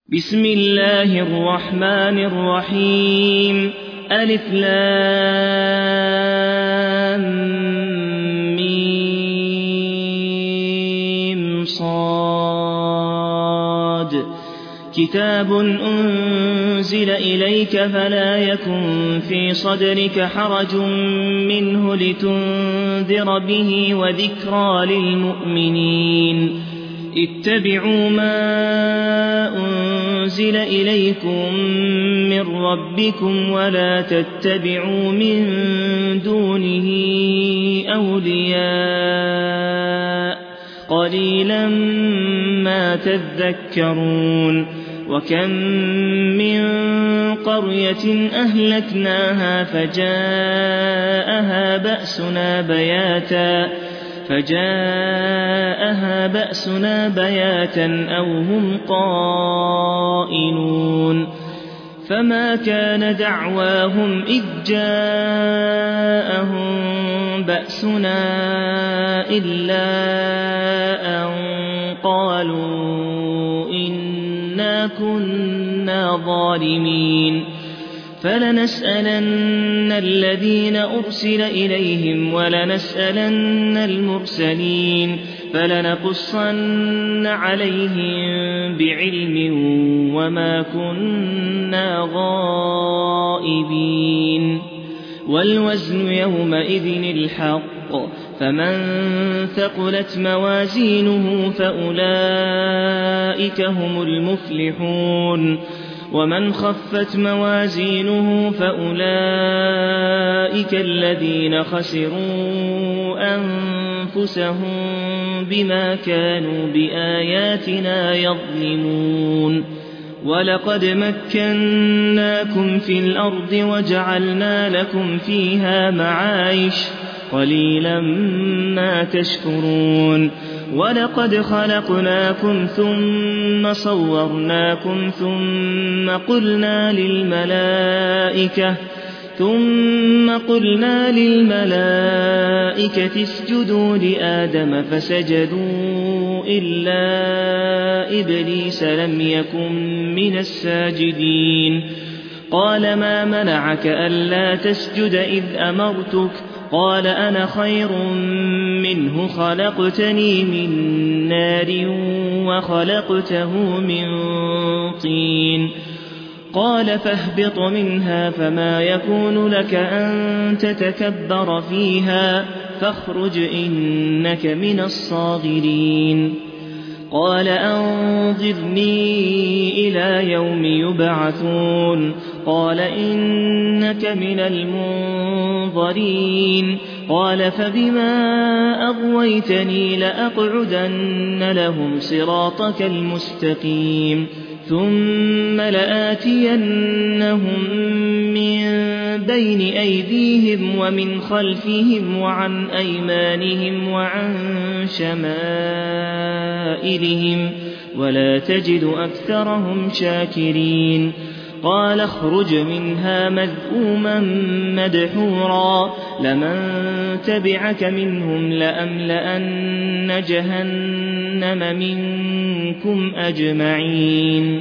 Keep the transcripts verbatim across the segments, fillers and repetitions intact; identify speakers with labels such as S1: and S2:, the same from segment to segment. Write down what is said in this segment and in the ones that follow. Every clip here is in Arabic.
S1: بسم الله الرحمن الرحيم ألف لام ميم صاد كتاب أنزل إليك فلا يكن في صدرك حرج منه لتنذر به وذكرى للمؤمنين اتبعوا ما أنزل إليكم من ربكم ولا تتبعوا من دونه أولياء قليلا ما تذكرون وكم من قرية أهلكناها فجاءها بأسنا بياتا فجاءها بأسنا بياتا أو هم قائلون فما كان دعواهم إذ جاءهم بأسنا إلا أن قالوا إنا كنا ظالمين فلنسألن الذين أرسل إليهم ولنسألن المرسلين فلنقصن عليهم بعلم وما كنا غائبين والوزن يومئذ الحق فمن ثقلت موازينه فأولئك هم المفلحون ومن خفت موازينه فأولئك الذين خسروا أنفسهم بما كانوا بآياتنا يظلمون ولقد مكناكم في الأرض وجعلنا لكم فيها معايش قليلا ما تشكرون ولقد خلقناكم ثم صورناكم ثم قلنا للملائكة ثم قلنا للملائكة اسجدوا لآدم فسجدوا إلا إبليس لم يكن من الساجدين قال ما منعك ألا تسجد إذ أمرتك قال أنا خير منه خلقتني من نار وخلقته من طين قال فاهبط منها فما يكون لك أن تتكبر فيها فاخرج إنك من الصاغرين قال أنظرني إلى يوم يبعثون قال إنك من المنظرين قال فبما أغويتني لأقعدن لهم صراطك المستقيم ثم لآتينهم من بين أيديهم ومن خلفهم وعن أيمانهم وعن شمائلهم ولا تجد أكثرهم شاكرين قال اخرج منها مذءوما مدحورا لمن تبعك منهم لأملأن جهنم منكم أجمعين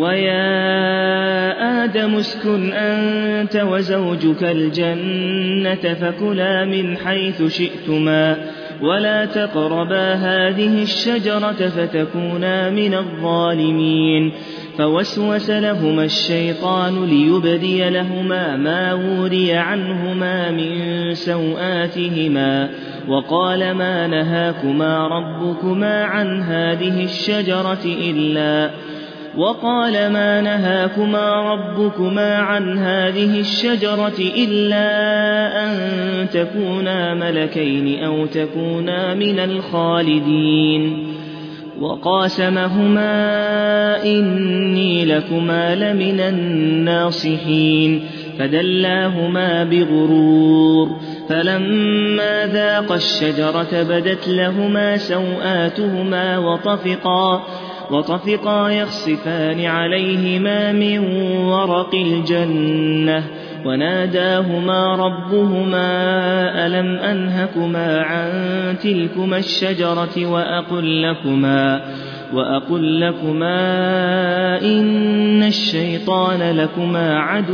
S1: ويا آدم اسكن أنت وزوجك الجنة فكلا من حيث شئتما ولا تقربا هذه الشجرة فتكونا من الظالمين فوسوس لهما الشيطان ليبدي لهما ما وري عنهما من سوآتهما وقال ما نهاكما ربكما عن هذه الشجرة إلا وقال ما نهاكما ربكما عن هذه الشجرة إلا أن تكونا ملكين أو تكونا من الخالدين وقاسمهما إني لكما لمن الناصحين فدلاهما بغرور فلما ذاقا الشجرة بدت لهما سوآتهما وطفقا وطفقا يخصفان عليهما من ورق الجنة وناداهما ربهما ألم أنهكما عن تلكما الشجرة وأقل لكما وأقل لكما إن الشيطان لكما عدو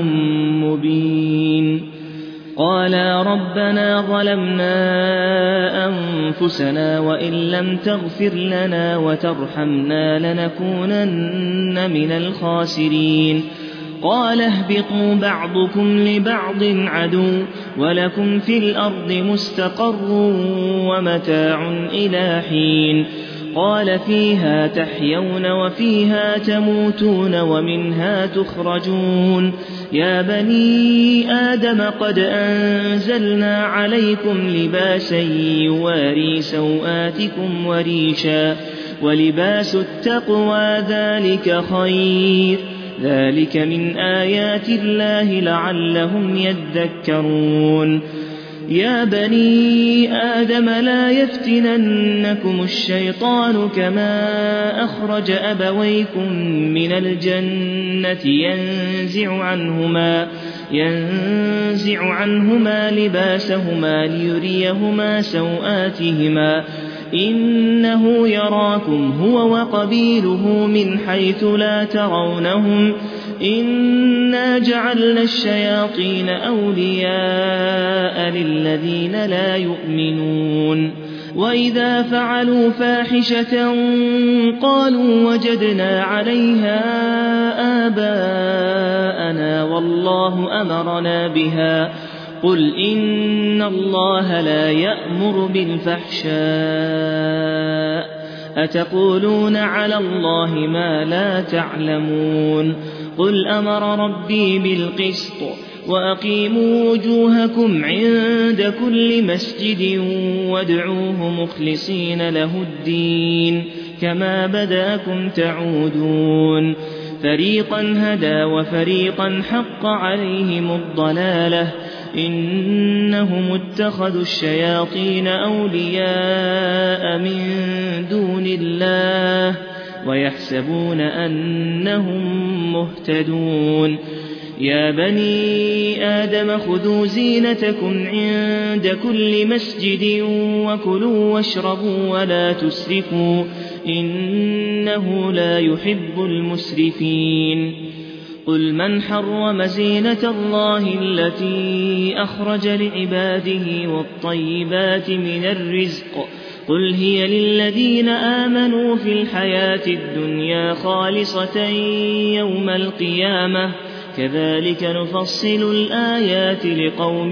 S1: مبين قالا ربنا ظلمنا أنفسنا وإن لم تغفر لنا وترحمنا لنكونن من الخاسرين قال اهبطوا بعضكم لبعض عدو ولكم في الأرض مستقر ومتاع إلى حين قال فيها تحيون وفيها تموتون ومنها تخرجون يا بني آدم قد أنزلنا عليكم لباسا يواري سوآتكم وريشا ولباس التقوى ذلك خير ذلك من آيات الله لعلهم يذكرون يا بني آدم لا يفتننكم الشيطان كما أخرج أبويكم من الجنة ينزع عنهما, ينزع عنهما لباسهما ليريهما سوآتهما إنه يراكم هو وقبيله من حيث لا ترونهم إنا جعلنا الشياطين أولياء للذين لا يؤمنون وإذا فعلوا فاحشة قالوا وجدنا عليها آباءنا والله أمرنا بها قل إن الله لا يأمر بالفحشاء أتقولون على الله ما لا تعلمون قل أمر ربي بالقسط وأقيموا وجوهكم عند كل مسجد وادعوه مخلصين له الدين كما بداكم تعودون فريقا هدى وفريقا حق عليهم الضلالة إنهم اتخذوا الشياطين أولياء من دون الله ويحسبون أنهم مهتدون يا بني آدم خذوا زينتكم عند كل مسجد وكلوا واشربوا ولا تسرفوا إنه لا يحب المسرفين قل من حرم زينة الله التي أخرج لعباده والطيبات من الرزق قل هي للذين آمنوا في الحياة الدنيا خالصة يوم القيامة كذلك نفصل الآيات لقوم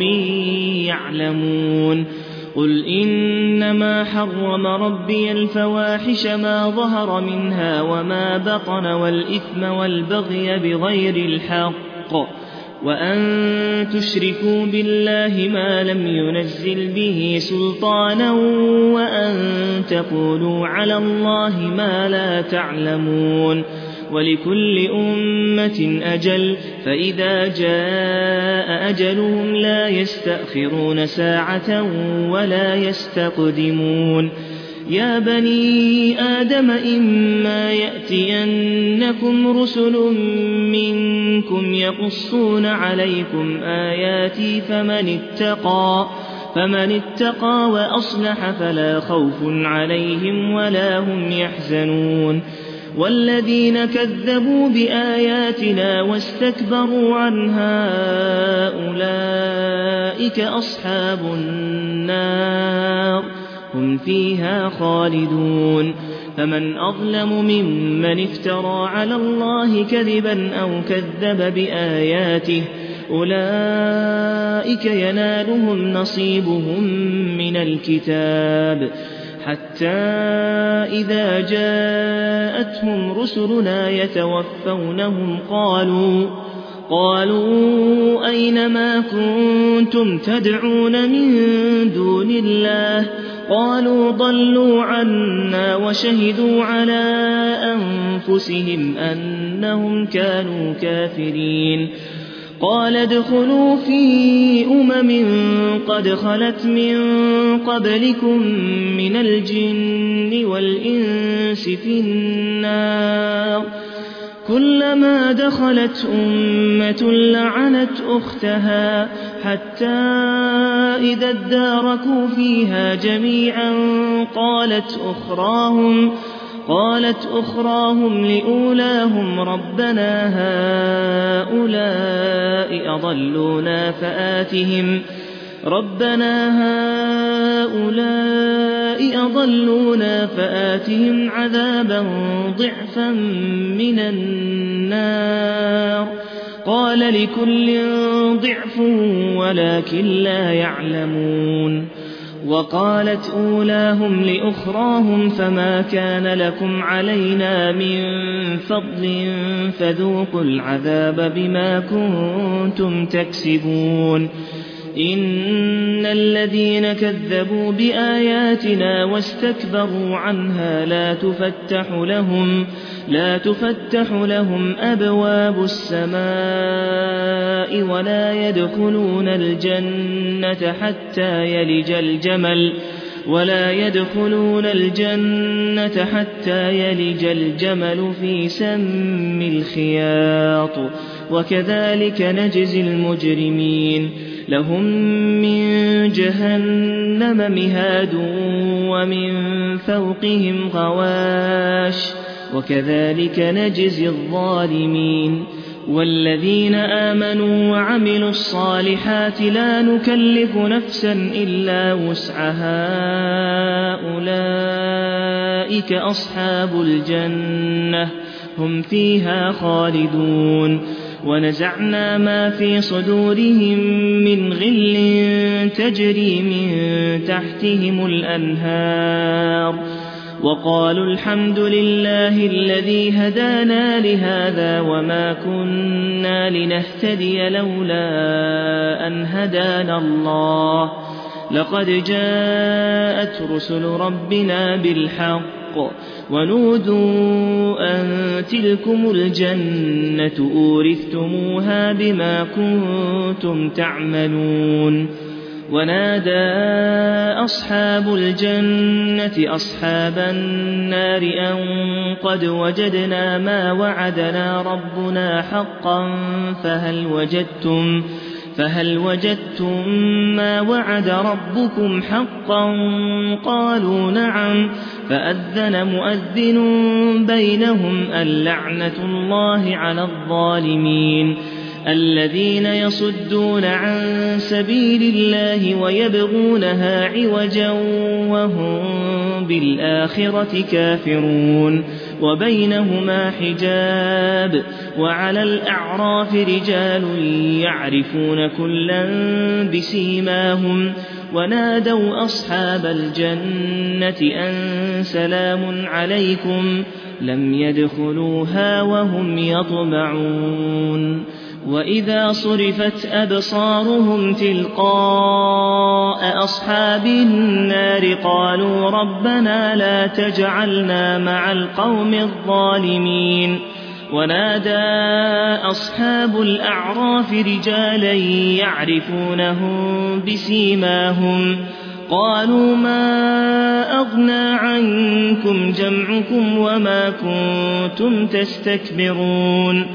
S1: يعلمون قل إنما حرم ربي الفواحش ما ظهر منها وما بطن والإثم والبغي بغير الحق وأن تشركوا بالله ما لم ينزل به سلطانا وأن تقولوا على الله ما لا تعلمون ولكل أمة أجل فإذا جاء أجلهم لا يستأخرون ساعة ولا يستقدمون يا بني آدم إما يأتينكم رسل منكم يقصون عليكم آياتي فمن اتقى فمن اتقى وأصلح فلا خوف عليهم ولا هم يحزنون والذين كذبوا بآياتنا واستكبروا عنها أولئك أصحاب النار هم فيها خالدون فمن أظلم ممن افترى على الله كذبا أو كذب بآياته أولئك ينالهم نصيبهم من الكتاب حتى إذا جاءتهم رسلنا يتوفونهم قالوا قالوا أين ما كنتم تدعون من دون الله قالوا ضلوا عنا وشهدوا على أنفسهم أنهم كانوا كافرين قال ادخلوا في أمم قد خلت من قبلكم من الجن والإنس في النار كلما دخلت أمة لعنت أختها حتى إذا اداركوا فيها جميعا قالت أخراهم قالت أخراهم لأولاهم ربنا هؤلاء أضلونا فآتهم ربنا هؤلاء أضلونا فآتهم عذابا ضعفا من النار قال لكل ضعف ولكن لا يعلمون وقالت أولاهم لأخراهم فما كان لكم علينا من فضل فذوقوا العذاب بما كنتم تكسبون إن الذين كذبوا بآياتنا واستكبروا عنها لا تفتح لهم لا تفتح لهم أبواب السماء ولا يدخلون الجنة حتى يلج الجمل ولا يدخلون الجنة حتى يلج الجمل في سم الخياط وكذلك نجزي المجرمين لهم من جهنم مهاد ومن فوقهم غواش وكذلك نجزي الظالمين والذين آمنوا وعملوا الصالحات لا نكلف نفسا إلا وسعها أولئك أصحاب الجنة هم فيها خالدون ونزعنا ما في صدورهم من غل تجري من تحتهم الأنهار وقالوا الحمد لله الذي هدانا لهذا وما كنا لنهتدي لولا أن هدانا الله لقد جاءت رسل ربنا بالحق ونودوا أن تلكم الجنة أورثتموها بما كنتم تعملون ونادى أصحاب الجنة أصحاب النار أن قد وجدنا ما وعدنا ربنا حقا فهل وجدتم فهل وجدتم ما وعد ربكم حقا قالوا نعم فأذن مؤذن بينهم اللعنة الله على الظالمين الذين يصدون عن سبيل الله ويبغونها عوجا وهم بالآخرة كافرون وبينهما حجاب وعلى الأعراف رجال يعرفون كلا بسيماهم ونادوا أصحاب الجنة أن سلام عليكم لم يدخلوها وهم يطمعون وإذا صرفت أبصارهم تلقاء أصحاب النار قالوا ربنا لا تجعلنا مع القوم الظالمين ونادى أصحاب الأعراف رجالا يعرفونهم بسيماهم قالوا ما أغنى عنكم جمعكم وما كنتم تستكبرون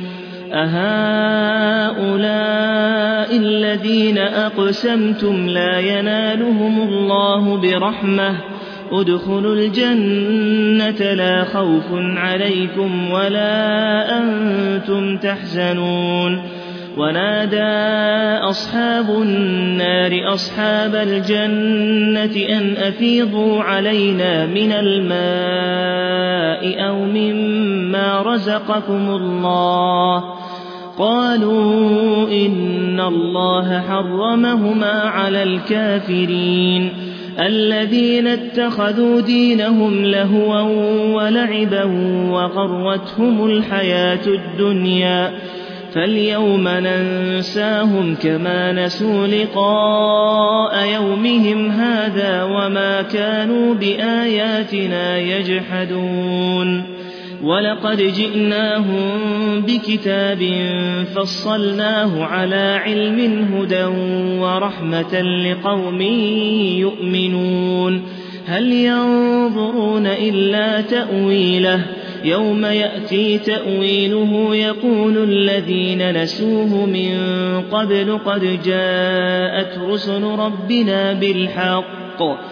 S1: أهؤلاء الذين أقسمتم لا ينالهم الله برحمة ادخلوا الجنة لا خوف عليكم ولا أنتم تحزنون ونادى أصحاب النار أصحاب الجنة أن أفيضوا علينا من الماء أو مما رزقكم الله قالوا إن الله حرمهما على الكافرين الذين اتخذوا دينهم لهوا ولعبا وغرتهم الحياة الدنيا فاليوم ننساهم كما نسوا لقاء يومهم هذا وما كانوا بآياتنا يجحدون ولقد جئناهم بكتاب فصلناه على علم هدى ورحمة لقوم يؤمنون هل ينظرون إلا تأويله يوم يأتي تأويله يقول الذين نسوه من قبل قد جاءت رسل ربنا بالحق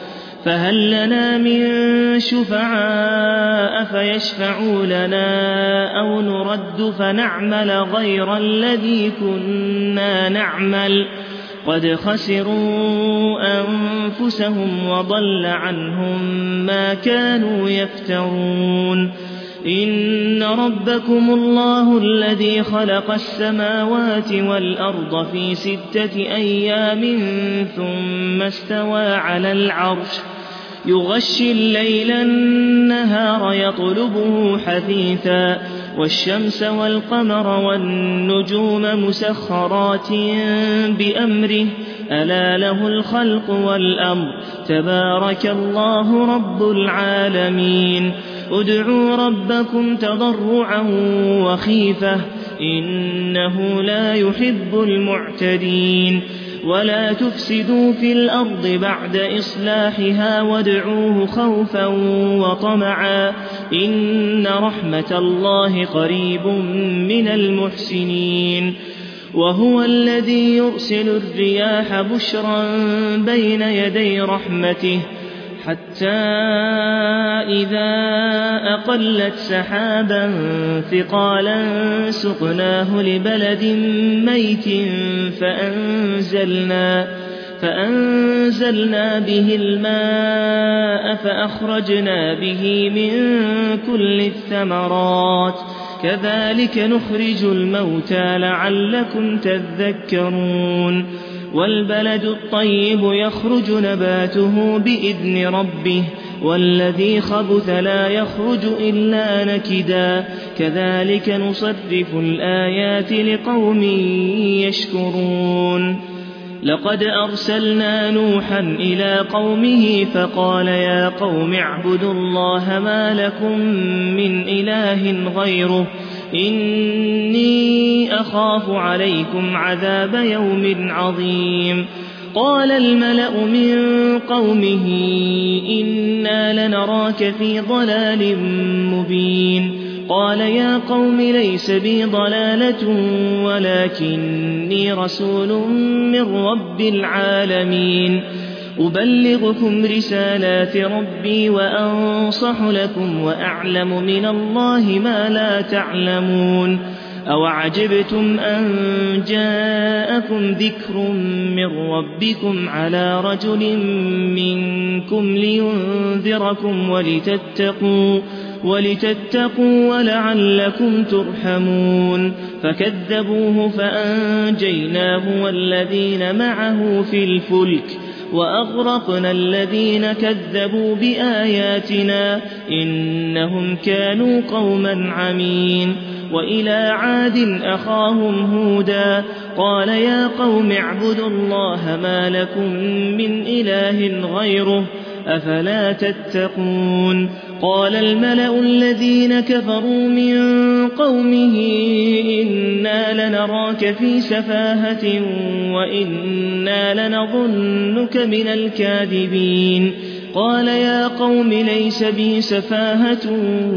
S1: فهل لنا من شفعاء فيشفعوا لنا أو نرد فنعمل غير الذي كنا نعمل قد خسروا أنفسهم وضل عنهم ما كانوا يفترون إن ربكم الله الذي خلق السماوات والأرض في ستة أيام ثم استوى على العرش يغشي الليل النهار يطلبه حثيثا والشمس والقمر والنجوم مسخرات بأمره ألا له الخلق والأمر تبارك الله رب العالمين ادعوا ربكم تضرعا وخيفة إنه لا يحب المعتدين ولا تفسدوا في الأرض بعد إصلاحها وادعوه خوفا وطمعا إن رحمة الله قريب من المحسنين وهو الذي يرسل الرياح بشرا بين يدي رحمته حتى إذا أقلت سحابا ثقالا سقناه لبلد ميت فأنزلنا, فأنزلنا به الماء فأخرجنا به من كل الثمرات كذلك نخرج الموتى لعلكم تذكرون والبلد الطيب يخرج نباته بإذن ربه والذي خبث لا يخرج إلا نكدا كذلك نصرف الآيات لقوم يشكرون لقد أرسلنا نوحا إلى قومه فقال يا قوم اعبدوا الله ما لكم من إله غيره إني أخاف عليكم عذاب يوم عظيم قال الملأ من قومه إنا لنراك في ضلال مبين قال يا قوم ليس بي ضلالة ولكني رسول من رب العالمين أبلغكم رسالات ربي وأنصح لكم وأعلم من الله ما لا تعلمون أوعجبتم أن جاءكم ذكر من ربكم على رجل منكم لينذركم ولتتقوا, ولتتقوا ولعلكم ترحمون فكذبوه فأنجيناه والذين معه في الفلك وأغرقنا الذين كذبوا بآياتنا إنهم كانوا قوما عمين وإلى عاد أخاهم هودا قال يا قوم اعبدوا الله ما لكم من إله غيره أفلا تتقون قال الملأ الذين كفروا من قومه إنا لنراك في سفاهة وإنا لنظنك من الكاذبين قال يا قوم ليس بي سفاهة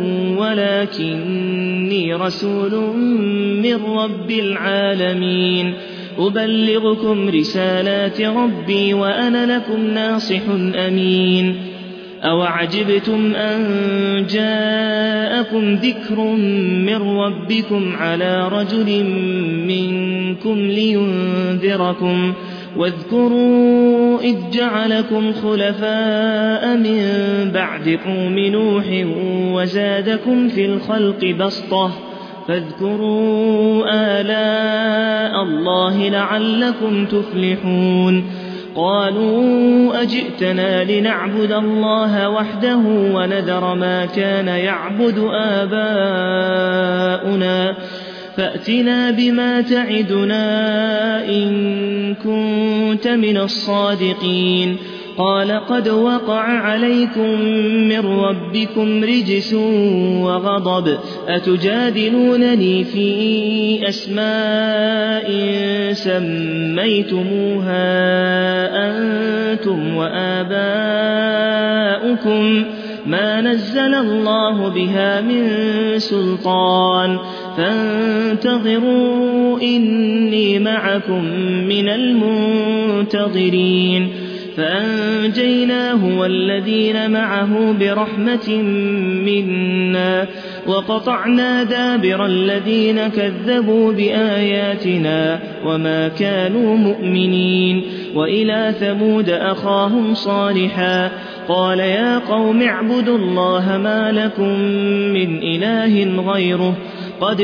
S1: ولكني رسول من رب العالمين أبلغكم رسالات ربي وأنا لكم ناصح أمين أوعجبتم أن جاءكم ذكر من ربكم على رجل منكم لينذركم واذكروا إذ جعلكم خلفاء من بعد قوم نوح وزادكم في الخلق بسطة فاذكروا آلاء الله لعلكم تفلحون قالوا أجئتنا لنعبد الله وحده ونذر ما كان يعبد آباؤنا فأتنا بما تعدنا إن كنت من الصادقين قال قد وقع عليكم من ربكم رجس وغضب أتجادلونني في أسماء سميتموها أنتم وآباؤكم ما نزل الله بها من سلطان فانتظروا إني معكم من المنتظرين فأنجيناه والذين معه برحمة منا وقطعنا دابر الذين كذبوا بآياتنا وما كانوا مؤمنين. وإلى ثمود أخاهم صالحا قال يا قوم اعبدوا الله ما لكم من إله غيره قد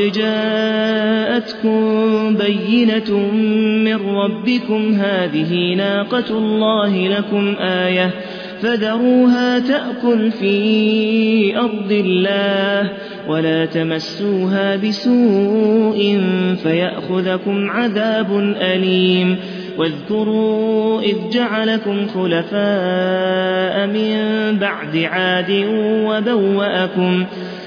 S1: جاءتكم بينة من ربكم هذه ناقة الله لكم آية فذروها تأكل في أرض الله ولا تمسوها بسوء فيأخذكم عذاب أليم. واذكروا إذ جعلكم خلفاء من بعد عاد وبوأكم,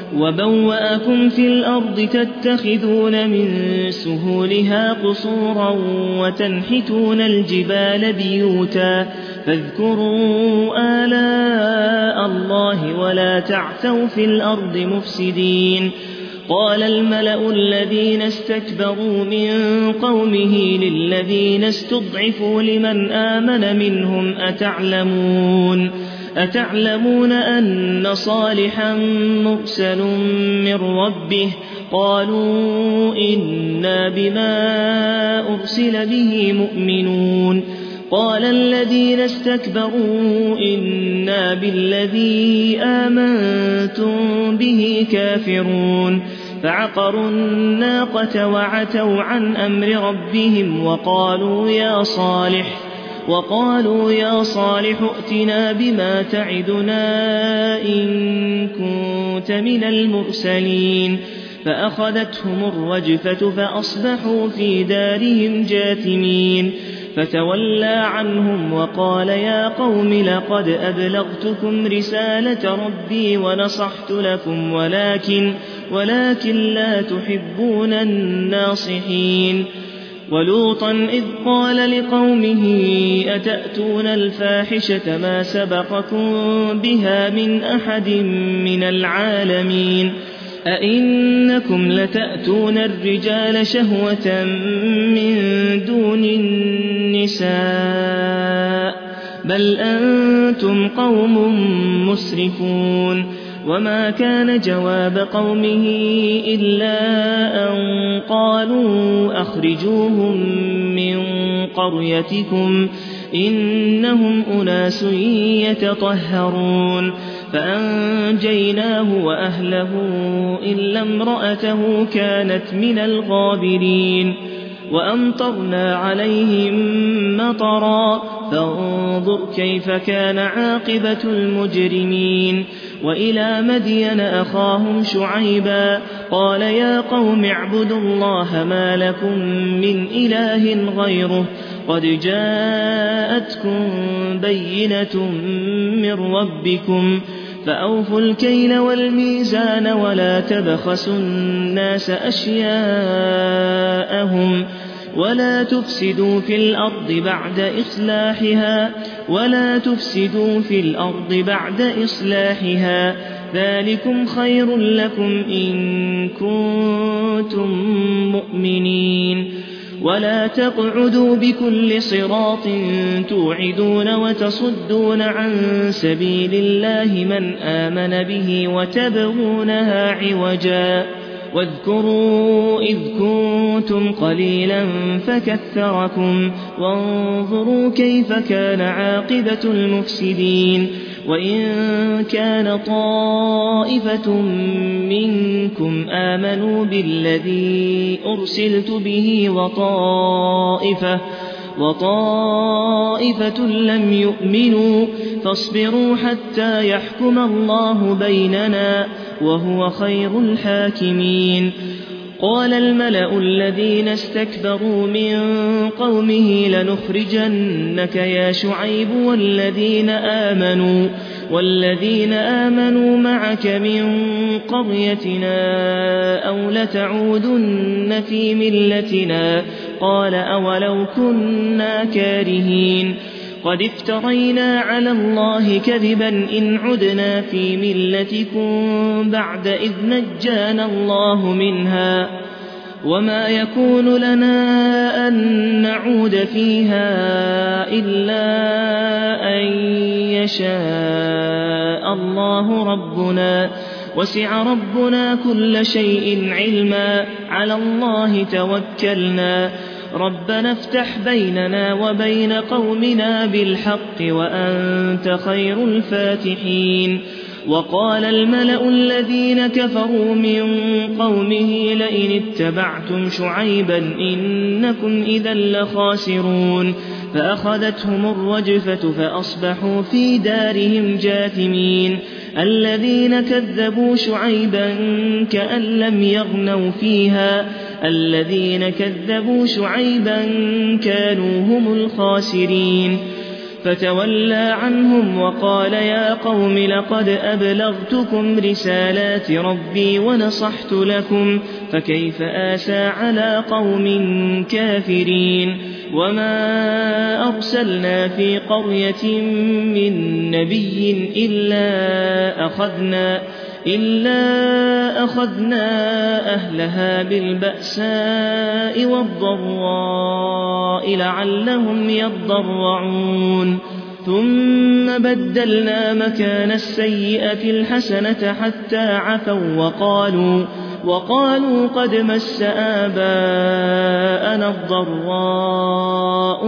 S1: وبوأكم في الأرض تتخذون من سهولها قصورا وتنحتون الجبال بيوتا فاذكروا آلاء الله ولا تعثوا في الأرض مفسدين. قال الملأ الذين استكبروا من قومه للذين استضعفوا لمن آمن منهم أتعلمون, أتعلمون أن صالحا مرسل من ربه قالوا إنا بما أرسل به مؤمنون. قال الذين استكبروا إنا بالذي آمنتم به كافرون. فعقروا الناقة وعتوا عن أمر ربهم وقالوا يا صالح وقالوا يا صالح ائتنا بما تعدنا إن كنت من المرسلين. فأخذتهم الرجفة فأصبحوا في دارهم جاثمين. فتولى عنهم وقال يا قوم لقد أبلغتكم رسالة ربي ونصحت لكم ولكن, ولكن لا تحبون الناصحين. ولوطا إذ قال لقومه أتأتون الفاحشة ما سبقكم بها من أحد من العالمين أئنكم لتأتون الرجال شهوة من دون النساء بل أنتم قوم مسرفون. وما كان جواب قومه إلا أن قالوا أخرجوهم من قريتكم إنهم أناس يتطهرون. فأنجيناه وأهله إلا امرأته كانت من الغابرين. وأمطرنا عليهم مطرا فانظر كيف كان عاقبة المجرمين. وإلى مدين أخاهم شعيبا قال يا قوم اعبدوا الله ما لكم من إله غيره قد جاءتكم بينة من ربكم فأوفوا الكيل والميزان ولا تبخسوا الناس أشياءهم ولا تفسدوا في الأرض بعد إصلاحها ولا تفسدوا في الأرض بعد إصلاحها ذلكم خير لكم إن كنتم مؤمنين. ولا تقعدوا بكل صراط توعدون وتصدون عن سبيل الله من آمن به وتبغونها عوجا واذكروا إذ كنتم قليلا فكثركم وانظروا كيف كان عاقبة المفسدين. وإن كان طائفة منكم آمنوا بالذي أرسلت به وطائفة, وطائفة لم يؤمنوا فاصبروا حتى يحكم الله بيننا وهو خير الحاكمين. قال الملأ الذين استكبروا من قومه لنخرجنك يا شعيب والذين آمنوا, والذين آمنوا معك من قريتنا أو لتعودن في ملتنا قال أولو كنا كارهين قد افترينا على الله كذبا إن عدنا في ملتكم بعد إذ نجانا الله منها وما يكون لنا أن نعود فيها إلا أن يشاء الله ربنا وسع ربنا كل شيء علما على الله توكلنا ربنا افتح بيننا وبين قومنا بالحق وأنت خير الفاتحين. وقال الملأ الذين كفروا من قومه لئن اتبعتم شعيبا إنكم إذا لخاسرون فأخذتهم الرجفة فأصبحوا في دارهم جاثمين. الذين كذبوا شعيبا كأن لم يغنوا فيها الذين كذبوا شعيبا كانوا هم الخاسرين. فتولى عنهم وقال يا قوم لقد أبلغتكم رسالات ربي ونصحت لكم فكيف آسى على قوم كافرين. وما أرسلنا في قرية من نبي إلا أخذنا إلا أخذنا أهلها بالبأساء والضراء لعلهم يضرعون ثم بدلنا مكان السيئة الحسنة حتى عفوا وقالوا وقالوا قد مس آباءنا الضراء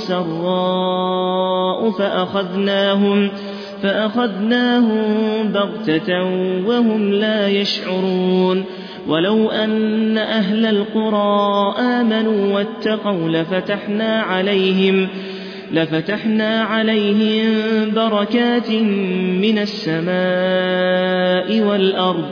S1: والسراء فأخذناهم فأخذناهم بغتة وهم لا يشعرون. ولو أن أهل القرى آمنوا واتقوا لفتحنا عليهم لفتحنا عليهم بركات من السماء والأرض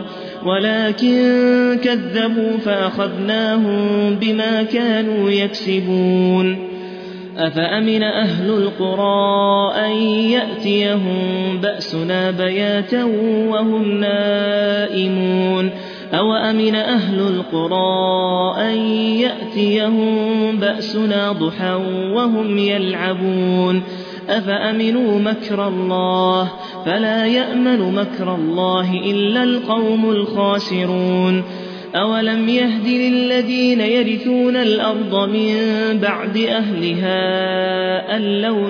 S1: ولكن كذبوا فأخذناهم بما كانوا يكسبون. أفأمن أهل القرى أن يأتيهم بأسنا بياتا وهم نائمون أو أمن أهل القرى أن يأتيهم بأسنا ضحى وهم يلعبون أفأمنوا مكر الله فلا يأمن مكر الله إلا القوم الخاسرون. أولم يهد للذين يرثون الأرض من بعد أهلها أن لو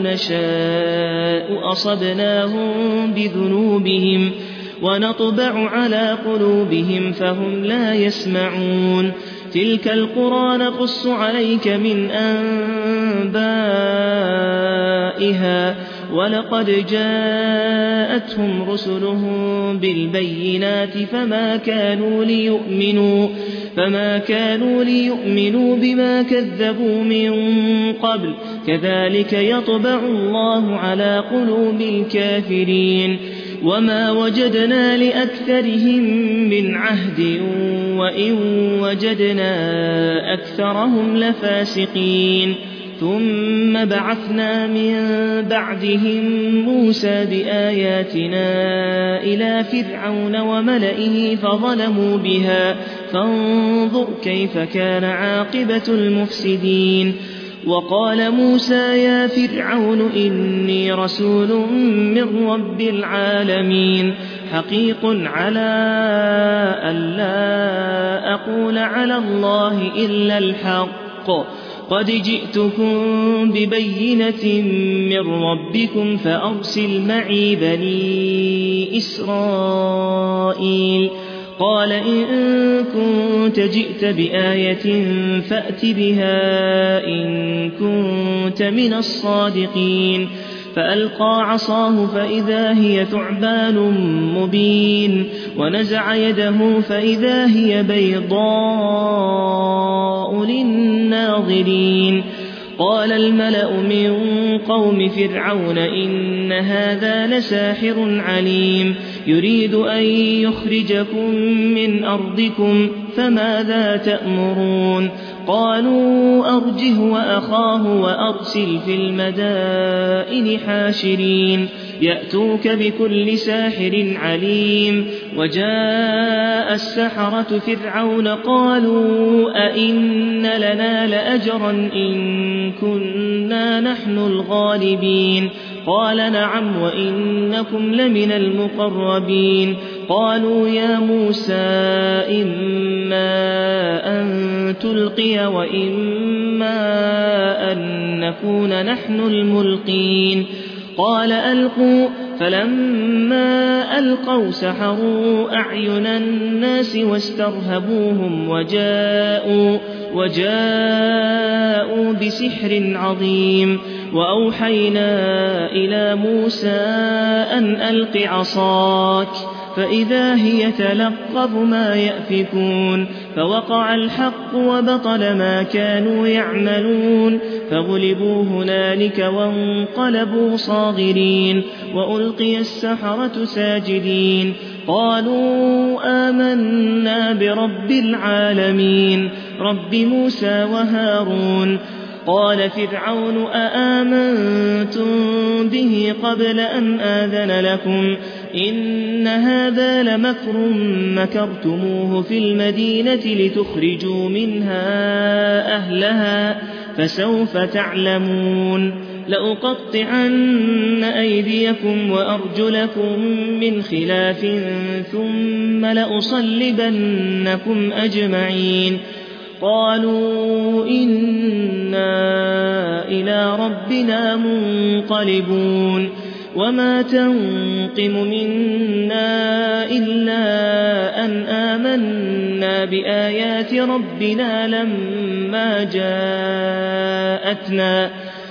S1: نشاء أصبناهم بذنوبهم ونطبع على قلوبهم فهم لا يسمعون. تلك القرى نقص عليك من أنبائها ولقد جاءتهم رسلهم بالبينات فما كانوا ليؤمنوا فما كانوا ليؤمنوا بما كذبوا من قبل كذلك يطبع الله على قلوب الكافرين. وما وجدنا لأكثرهم من عهد وإن وجدنا أكثرهم لفاسقين. ثم بعثنا من بعدهم موسى بآياتنا إلى فرعون وملئه فظلموا بها فانظر كيف كان عاقبة المفسدين. وقال موسى يا فرعون إني رسول من رب العالمين حقيق على ألا أقول على الله إلا الحق قد جئتكم ببينة من ربكم فأرسل معي بني إسرائيل. قال إن كنت جئت بآية فأت بها إن كنت من الصادقين. فألقى عصاه فإذا هي ثعبان مبين ونزع يده فإذا هي بيضاء للناظرين. قال الملأ من قوم فرعون إن هذا لساحر عليم يريد أن يخرجكم من أرضكم فماذا تأمرون. قالوا أرجه وأخاه وأرسل في المدائن حاشرين يأتوك بكل ساحر عليم. وجاء السحرة فرعون قالوا أئن لنا لأجرا إن كنا نحن الغالبين. قال نعم وإنكم لمن المقربين. قالوا يا موسى إما أن تلقي وإما أن نكون نحن الملقين قال ألقوا فلما ألقوا سحروا أعين الناس واسترهبوهم وجاءوا, وجاءوا بسحر عظيم وأوحينا إلى موسى أن ألق عصاك فإذا هي تلقف ما يأفكون فوقع الحق وبطل ما كانوا يعملون فغلبوا هنالك وانقلبوا صاغرين وألقي السحرة ساجدين قالوا آمنا برب العالمين رب موسى وهارون قال فرعون أآمنتم به قبل أن آذن لكم إن هذا لمكر مكرتموه في المدينة لتخرجوا منها أهلها فسوف تعلمون لأقطعن أيديكم وأرجلكم من خلاف ثم لأصلبنكم أجمعين قالوا إنا إلى ربنا منقلبون وما تنقم منا إلا أن آمنا بآيات ربنا لما جاءتنا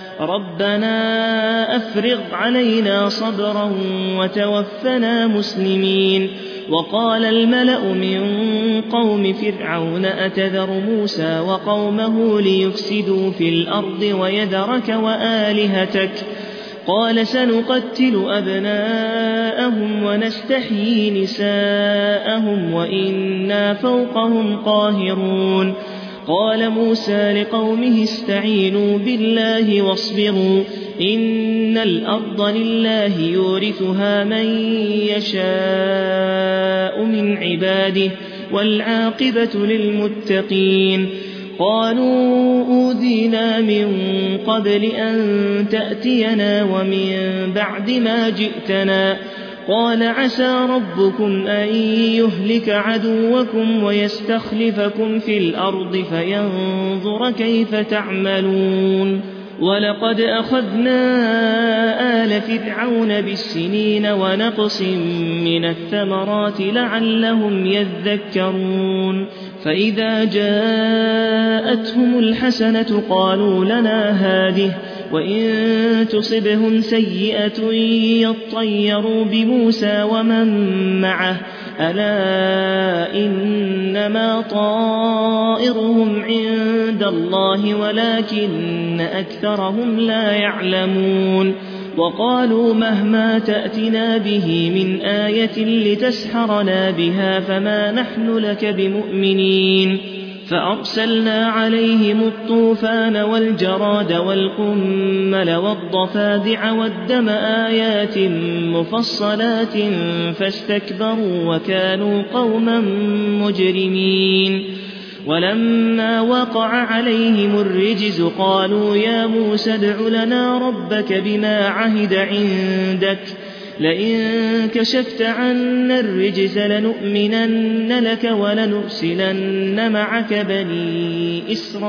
S1: ربنا أفرغ علينا صبرا وتوفنا مسلمين وقال الملأ من قوم فرعون أتذر موسى وقومه ليفسدوا في الأرض ويذرك وآلهتك قال سنقتل أبناءهم ونستحيي نساءهم وإنا فوقهم قاهرون قال موسى لقومه استعينوا بالله واصبروا إن الأرض لله يورثها من يشاء من عباده والعاقبة للمتقين قالوا أوذينا من قبل أن تأتينا ومن بعد ما جئتنا قال عسى ربكم أن يهلك عدوكم ويستخلفكم في الأرض فينظر كيف تعملون ولقد أخذنا آل فرعون بالسنين ونقص من الثمرات لعلهم يذكرون فإذا جاءتهم الحسنة قالوا لنا هذه وإن تصبهم سيئة يطيروا بموسى ومن معه ألا إنما طائرهم عند الله ولكن أكثرهم لا يعلمون وقالوا مهما تأتنا به من آية لتسحرنا بها فما نحن لك بمؤمنين فأرسلنا عليهم الطوفان والجراد والقمل والضفادع والدم آيات مفصلات فاستكبروا وكانوا قوما مجرمين ولما وقع عليهم الرجز قالوا يا موسى ادع لنا ربك بما عهد عندك لئن كشفت عنا الرجز لنؤمنن لك ولنرسلن معك بني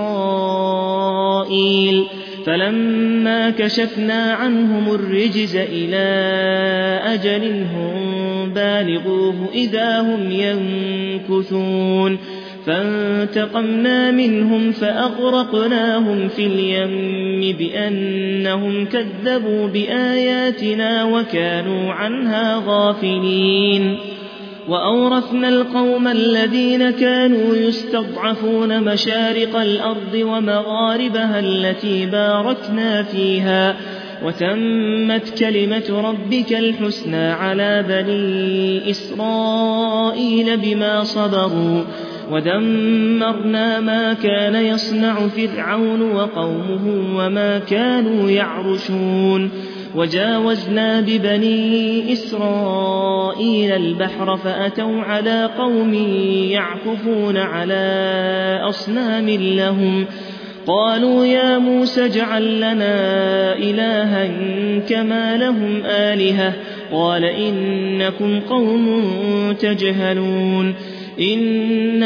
S1: إسرائيل فلما كشفنا عنهم الرجز إلى أجل هم بالغوه إذا هم ينكثون فانتقمنا منهم فأغرقناهم في اليم بأنهم كذبوا بآياتنا وكانوا عنها غافلين وأورثنا القوم الذين كانوا يستضعفون مشارق الأرض ومغاربها التي باركنا فيها وتمت كلمة ربك الحسنى على بني إسرائيل بما صبروا ودمرنا ما كان يصنع فرعون وقومه وما كانوا يعرشون وجاوزنا ببني إسرائيل البحر فأتوا على قوم يعكفون على أصنام لهم قالوا يا موسى اجعل لنا إلها كما لهم آلهة قال إنكم قوم تجهلون إن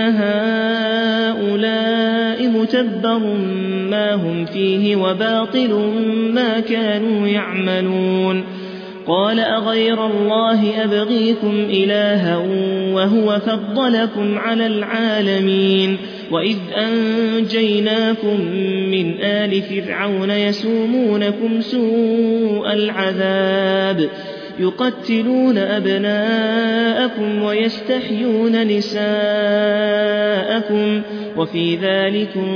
S1: هؤلاء متبر ما هم فيه وباطل ما كانوا يعملون قال أغير الله أبغيكم إلها وهو فضلكم على العالمين وإذ أنجيناكم من آل فرعون يسومونكم سوء العذاب يقتلون أبناءكم ويستحيون نساءكم وفي ذلكم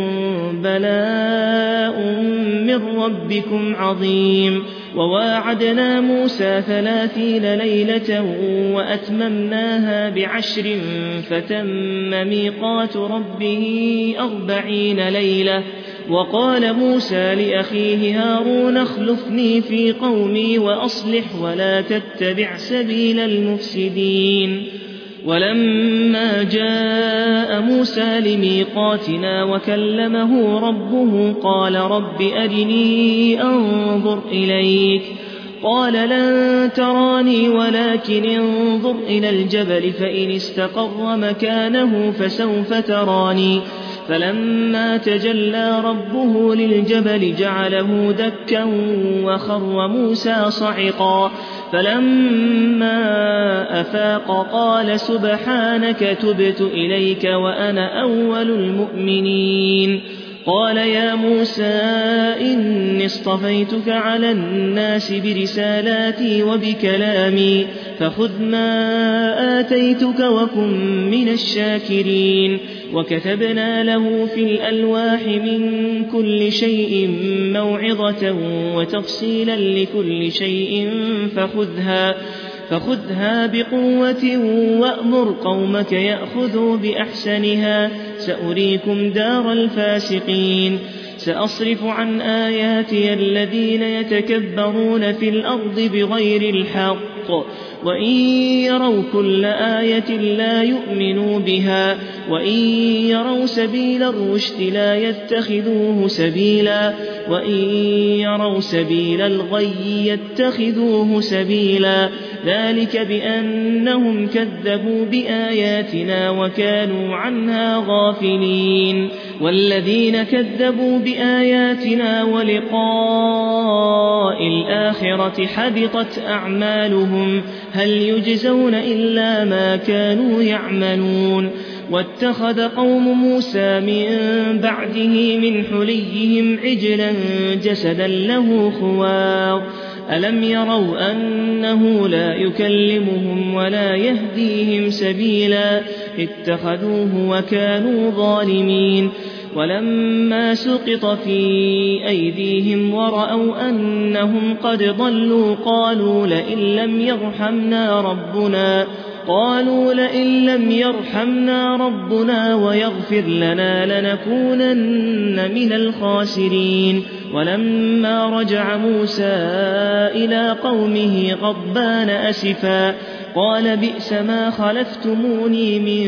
S1: بلاء من ربكم عظيم وواعدنا موسى ثلاثين ليلة وأتممناها بعشر فتم ميقات ربه أربعين ليلة وقال موسى لأخيه هارون اخلفني في قومي وأصلح ولا تتبع سبيل المفسدين ولما جاء موسى لميقاتنا وكلمه ربه قال رب أرني أنظر إليك قال لن تراني ولكن انظر إلى الجبل فإن استقر مكانه فسوف تراني فلما تجلى ربه للجبل جعله دكا وخر موسى صعقا فلما أفاق قال سبحانك تبت إليك وأنا أول المؤمنين قال يا موسى إني اصطفيتك على الناس برسالاتي وبكلامي فخذ ما آتيتك وكن من الشاكرين وكتبنا له في الألواح من كل شيء موعظة وتفصيلا لكل شيء فخذها فخذها بقوة وأمر قومك يأخذوا بأحسنها سأريكم دار الفاسقين سأصرف عن آياتي الذين يتكبرون في الأرض بغير الحق وإن يروا كل آية لا يؤمنوا بها وإن يروا سبيل الرشد لا يتخذوه سبيلا وإن يروا سبيل الغي يتخذوه سبيلا ذلك بأنهم كذبوا بآياتنا وكانوا عنها غافلين والذين كذبوا بآياتنا ولقاء الآخرة حبطت أعمالهم هل يجزون إلا ما كانوا يعملون واتخذ قوم موسى من بعده من حليهم عجلا جسدا له خوار ألم يروا أنه لا يكلمهم ولا يهديهم سبيلا اتخذوه وكانوا ظالمين ولما سقط في أيديهم ورأوا أنهم قد ضلوا قالوا لئن لم يرحمنا ربنا قالوا لئن لم يرحمنا ربنا ويغفر لنا لنكونن من الخاسرين ولما رجع موسى إلى قومه غضبان أسفا قال بئس ما خلفتموني من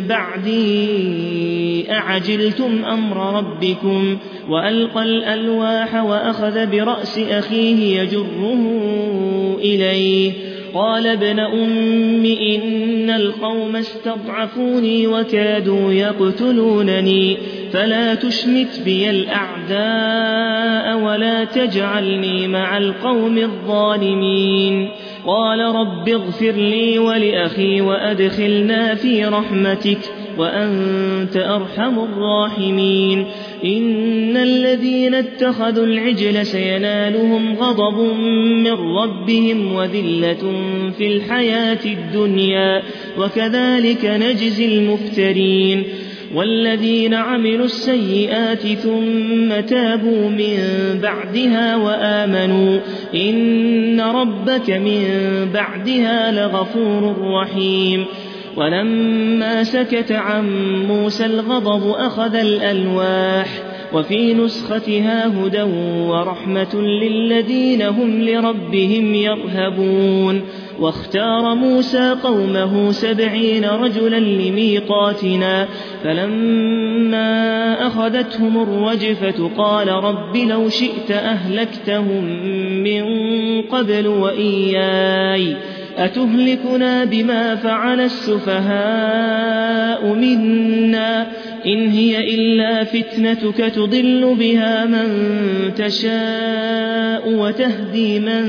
S1: بعدي أعجلتم أمر ربكم وألقى الألواح وأخذ برأس أخيه يجره إليه قال ابن أم إن القوم استضعفوني وكادوا يقتلونني فلا تشمت بي الأعداء ولا تجعلني مع القوم الظالمين قال رب اغفر لي ولأخي وأدخلنا في رحمتك وأنت أرحم الراحمين إن الذين اتخذوا العجل سينالهم غضب من ربهم وذلة في الحياة الدنيا وكذلك نجزي المفترين والذين عملوا السيئات ثم تابوا من بعدها وآمنوا إن ربك من بعدها لغفور رحيم ولما سكت عن موسى الغضب أخذ الألواح وفي نسختها هدى ورحمة للذين هم لربهم يرهبون واختار موسى قومه سبعين رجلا لميقاتنا فلما أخذتهم الرجفة قال رب لو شئت أهلكتهم من قبل وإياي أتهلكنا بما فعل السفهاء منا إن هي إلا فتنتك تضل بها من تشاء وتهدي من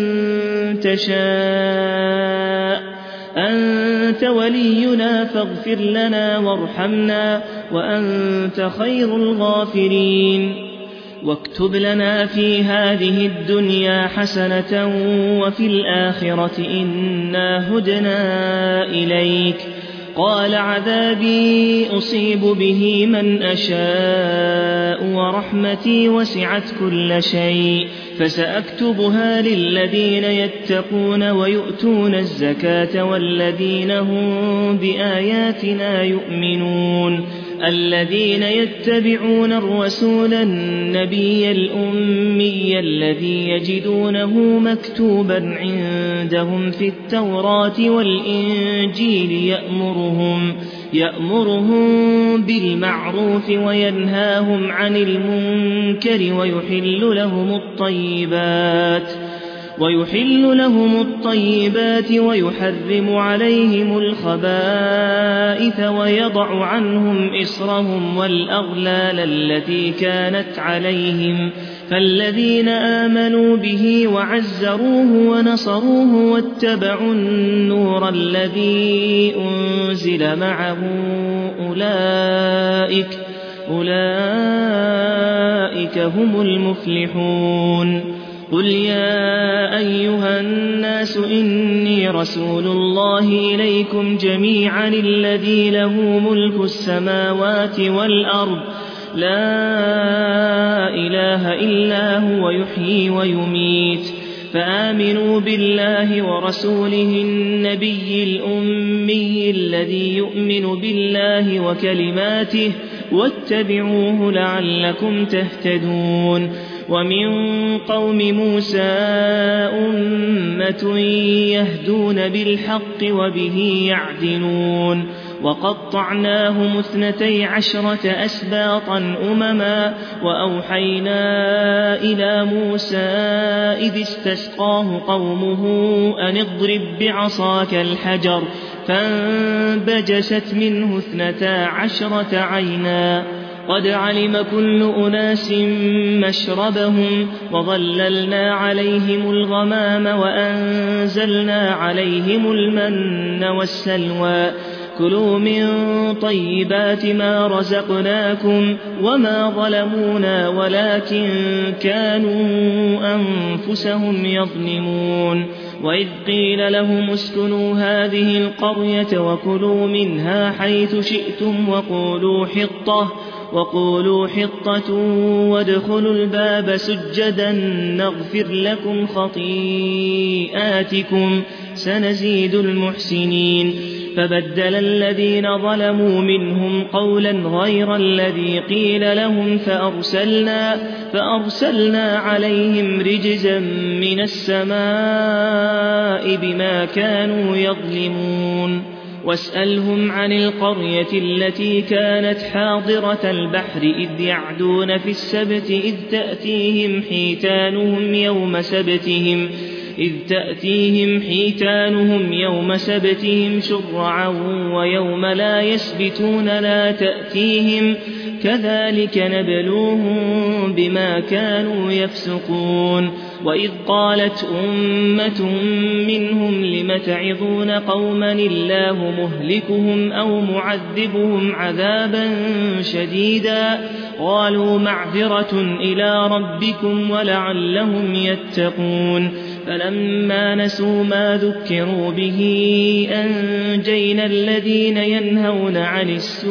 S1: تشاء أنت ولينا فاغفر لنا وارحمنا وأنت خير الغافرين واكتب لنا في هذه الدنيا حسنة وفي الآخرة إنا هدنا إليك قال عذابي أصيب به من أشاء ورحمتي وسعت كل شيء فسأكتبها للذين يتقون ويؤتون الزكاة والذين هم بآياتنا يؤمنون الذين يتبعون الرسول النبي الأمي الذي يجدونه مكتوبا عندهم في التوراة والإنجيل يأمرهم, يأمرهم بالمعروف وينهاهم عن المنكر ويحل لهم الطيبات ويحل لهم الطيبات ويحرم عليهم الخبائث ويضع عنهم إصرهم والأغلال التي كانت عليهم فالذين آمنوا به وعزروه ونصروه واتبعوا النور الذي أنزل معه أولئك, أولئك هم المفلحون قل يا أيها الناس إني رسول الله إليكم جميعا الذي له ملك السماوات والأرض لا إله إلا هو يحيي ويميت فآمنوا بالله ورسوله النبي الأمي الذي يؤمن بالله وكلماته واتبعوه لعلكم تهتدون ومن قوم موسى أمة يهدون بالحق وبه يعدلون وقطعناهم اثنتي عشرة أسباطا أمما وأوحينا إلى موسى إذ استسقاه قومه أن اضرب بعصاك الحجر فانبجست منه اثنتا عشرة عينا قد علم كل أناس مشربهم وظللنا عليهم الغمام وأنزلنا عليهم المن والسلوى كلوا من طيبات ما رزقناكم وما ظلمونا ولكن كانوا أنفسهم يظلمون وإذ قيل لهم اسكنوا هذه القرية وكلوا منها حيث شئتم وقولوا حطة وقولوا حطة وادخلوا الباب سجدا نغفر لكم خطيئاتكم سنزيد المحسنين فبدل الذين ظلموا منهم قولا غير الذي قيل لهم فأرسلنا, فأرسلنا عليهم رجزا من السماء بما كانوا يظلمون واسألهم عن القرية التي كانت حاضرة البحر إذ يعدون في السبت إذ تأتيهم حيتانهم يوم سبتهم إذ تأتيهم حيتانهم يوم سبتهم شرعا ويوم لا يسبتون لا تأتيهم كذلك نبلوهم بما كانوا يفسقون وإذ قالت أمة منهم لم تعظون قوما الله مهلكهم أو معذبهم عذابا شديدا قالوا معذرة إلى ربكم ولعلهم يتقون فلما نسوا ما ذكروا به أنجينا الذين ينهون عن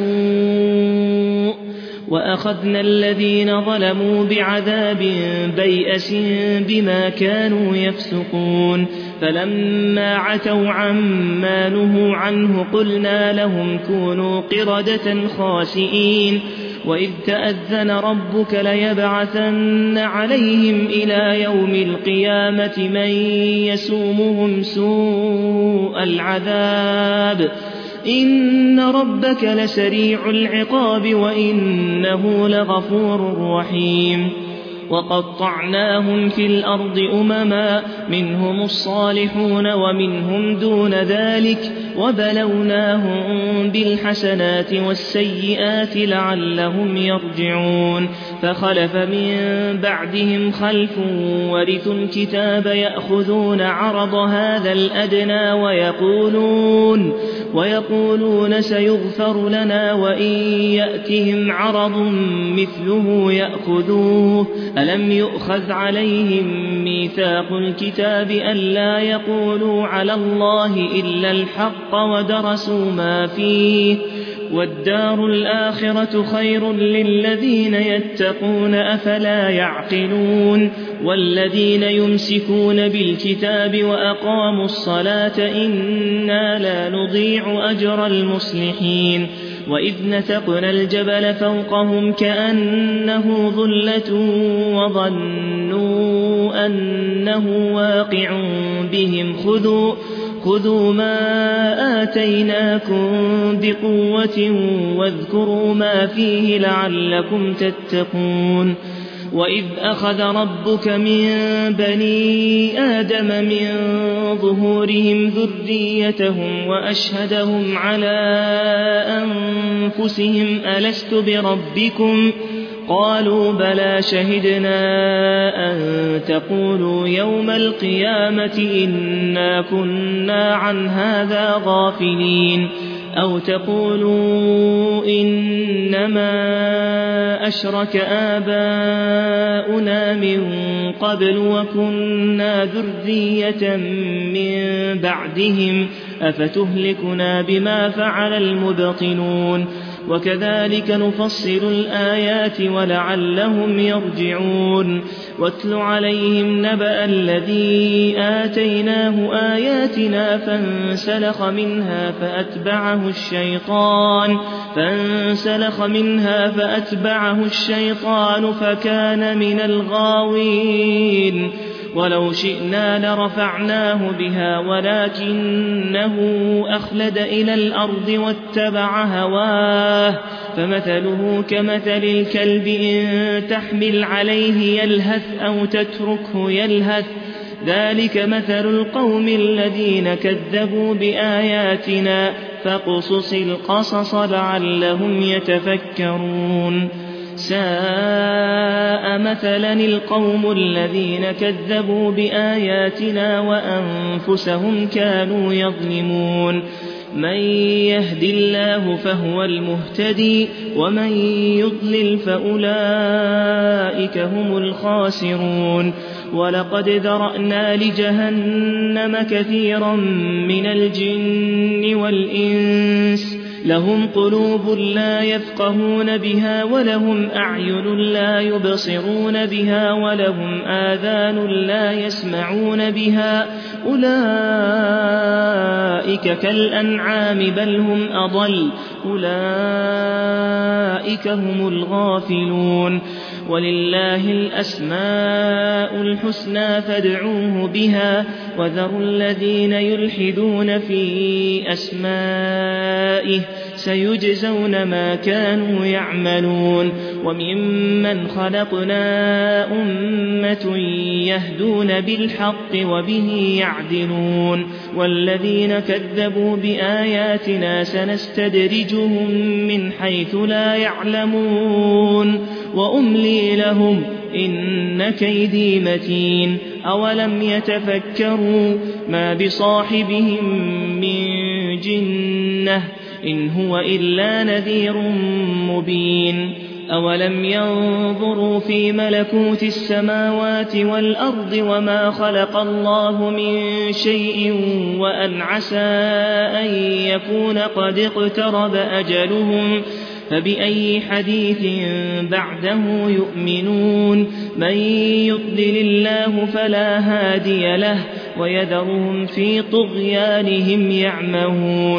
S1: السوء وأخذنا الذين ظلموا بعذاب بيئس بما كانوا يفسقون فلما عتوا عما نهوا عنه قلنا لهم كونوا قردة خاسئين وإذ تأذن ربك ليبعثن عليهم إلى يوم القيامة من يسومهم سوء العذاب إن ربك لسريع العقاب وإنه لغفور رحيم وقطعناهم في الأرض أمما منهم الصالحون ومنهم دون ذلك وبلوناهم بالحسنات والسيئات لعلهم يرجعون فخلف من بعدهم خلف ورثوا الكتاب يأخذون عرض هذا الأدنى ويقولون, ويقولون سيغفر لنا وإن يأتهم عرض مثله يأخذوه ألم يؤخذ عليهم ميثاق الكتاب ألا يقولوا على الله إلا الحق ودرسوا ما فيه والدار الآخرة خير للذين يتقون أفلا يعقلون والذين يمسكون بالكتاب وأقاموا الصلاة إنا لا نضيع أجر المصلحين وإذ نتقنا الجبل فوقهم كأنه ظلة وظنوا أنه واقع بهم خذوا خذوا ما آتيناكم بقوة واذكروا ما فيه لعلكم تتقون وإذ أخذ ربك من بني آدم من ظهورهم ذريتهم وأشهدهم على أنفسهم ألست بربكم قالوا بلى شهدنا أن تقولوا يوم القيامة إنا كنا عن هذا غافلين أو تقولوا إنما أشرك آباؤنا من قبل وكنا ذرية من بعدهم أفتهلكنا بما فعل المبطلون وكذلك نفصل الآيات ولعلهم يرجعون واتل عليهم نبأ الذي آتيناه آياتنا فانسلخ منها فأتبعه الشيطان فانسلخ منها فأتبعه الشيطان فكان من الغاوين ولو شئنا لرفعناه بها ولكنه أخلد إلى الأرض واتبع هواه فمثله كمثل الكلب إن تحمل عليه يلهث أو تتركه يلهث ذلك مثل القوم الذين كذبوا بآياتنا فاقصص القصص لعلهم يتفكرون ساء مثلا القوم الذين كذبوا بآياتنا وأنفسهم كانوا يظلمون من يهد الله فهو المهتدي ومن يضلل فأولئك هم الخاسرون ولقد ذرأنا لجهنم كثيرا من الجن والإنس لهم قلوب لا يفقهون بها ولهم أعين لا يبصرون بها ولهم آذان لا يسمعون بها أولئك كالأنعام بل هم أضل أولئك هم الغافلون ولله الأسماء الحسنى فادعوه بها وذروا الذين يلحدون في أسمائه سيجزون ما كانوا يعملون وممن خلقنا أمة يهدون بالحق وبه يعدلون والذين كذبوا بآياتنا سنستدرجهم من حيث لا يعلمون وأملي لهم إن كيدي متين أولم يتفكروا ما بصاحبهم من جنة إن هو إلا نذير مبين أولم ينظروا في ملكوت السماوات والأرض وما خلق الله من شيء وأن عسى أن يكون قد اقترب أجلهم فبأي حديث بعده يؤمنون من يضلل الله فلا هادي له ويذرهم في طغيانهم يعمهون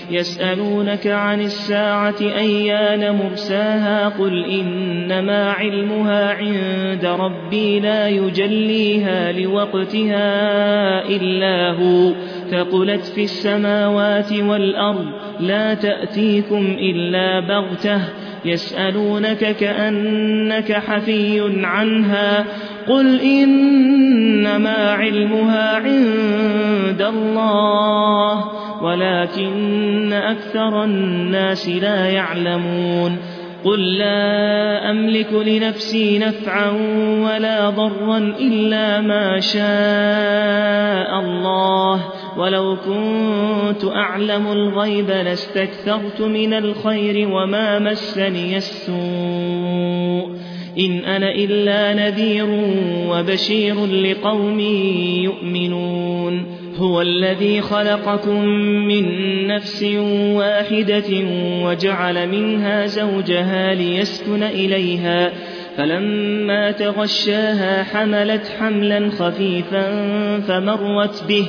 S1: يسألونك عن الساعة أيان مرساها قل إنما علمها عند ربي لا يجليها لوقتها إلا هو ثقلت في السماوات والأرض لا تأتيكم إلا بغتة يسألونك كأنك حفي عنها قل إنما علمها عند الله ولكن أكثر الناس لا يعلمون قل لا أملك لنفسي نفعا ولا ضرا إلا ما شاء الله ولو كنت أعلم الغيب لاستكثرت من الخير وما مسني السوء إن أنا إلا نذير وبشير لقوم يؤمنون هو الذي خلقكم من نفس واحدة وجعل منها زوجها ليسكن إليها فلما تغشاها حملت حملا خفيفا فمرت به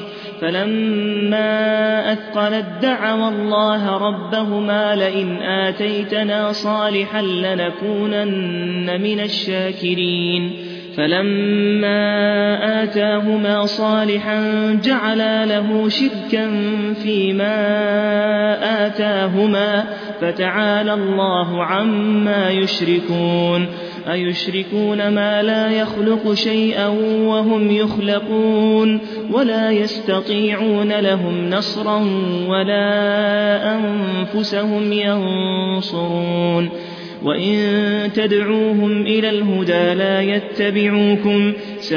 S1: فلما أثقلت دعوا الله ربهما لئن آتيتنا صالحا لنكونن من الشاكرين فلما آتاهما صالحا جعلا له شركا فيما آتاهما فتعالى الله عما يشركون أيشركون ما لا يخلق شيئا وهم يخلقون ولا يستطيعون لهم نصرا ولا أنفسهم ينصرون وإن تدعوهم إلى الهدى لا يتبعوكم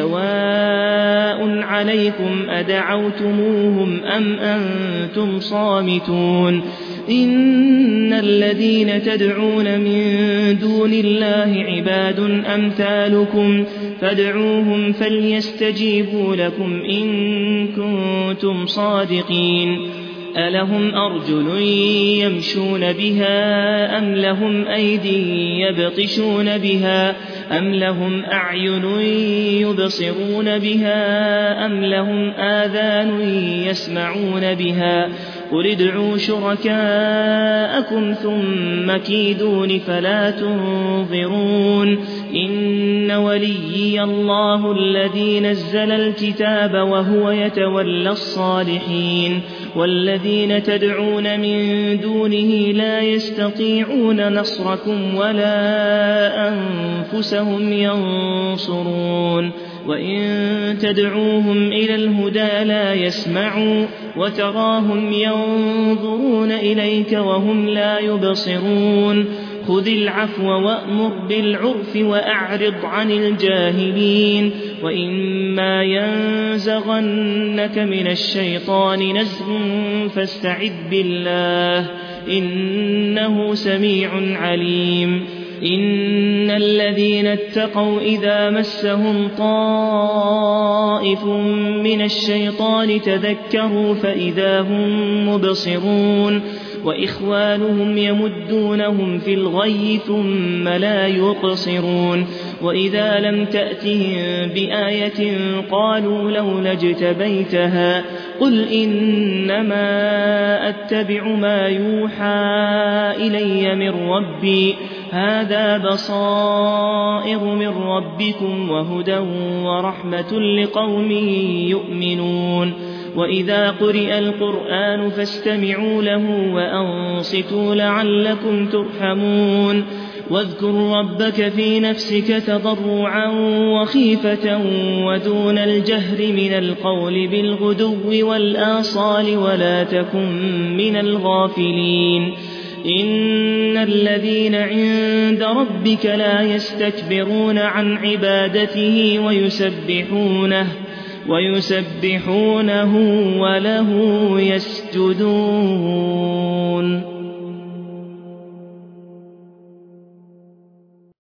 S1: سواء عليكم أدعوتموهم أم أنتم صامتون إن الذين تدعون من دون الله عباد أمثالكم فادعوهم فليستجيبوا لكم إن كنتم صادقين ألهم أرجل يمشون بها أم لهم أيدي يبطشون بها أم لهم أعين يبصرون بها أم لهم آذان يسمعون بها قل ادعوا شركاءكم ثم كيدون فلا تنظرون إن وليي الله الذي نزل الكتاب وهو يتولى الصالحين والذين تدعون من دونه لا يستطيعون نصركم ولا أنفسهم ينصرون وإن تدعوهم إلى الهدى لا يسمعوا وتراهم ينظرون إليك وهم لا يبصرون خذ العفو وأمر بالعرف وأعرض عن الجاهلين وإما ينزغنك من الشيطان نزغ فاستعذ بالله إنه سميع عليم إن الذين اتقوا إذا مسهم طائف من الشيطان تذكروا فإذا هم مبصرون وإخوانهم يمدونهم في الغي ثم لا يقصرون وإذا لم تأتهم بآية قالوا لولا اجتبيتها قل إنما أتبع ما يوحى إلي من ربي هذا بصائر من ربكم وهدى ورحمة لقوم يؤمنون وإذا قرئ القرآن فاستمعوا له وأنصتوا لعلكم ترحمون واذكر ربك في نفسك تضرعا وخيفة ودون الجهر من القول بالغدو والآصال ولا تكن من الغافلين إن الذين عند ربك لا يستكبرون عن عبادته ويسبحونه ويسبحونه وله يسجدون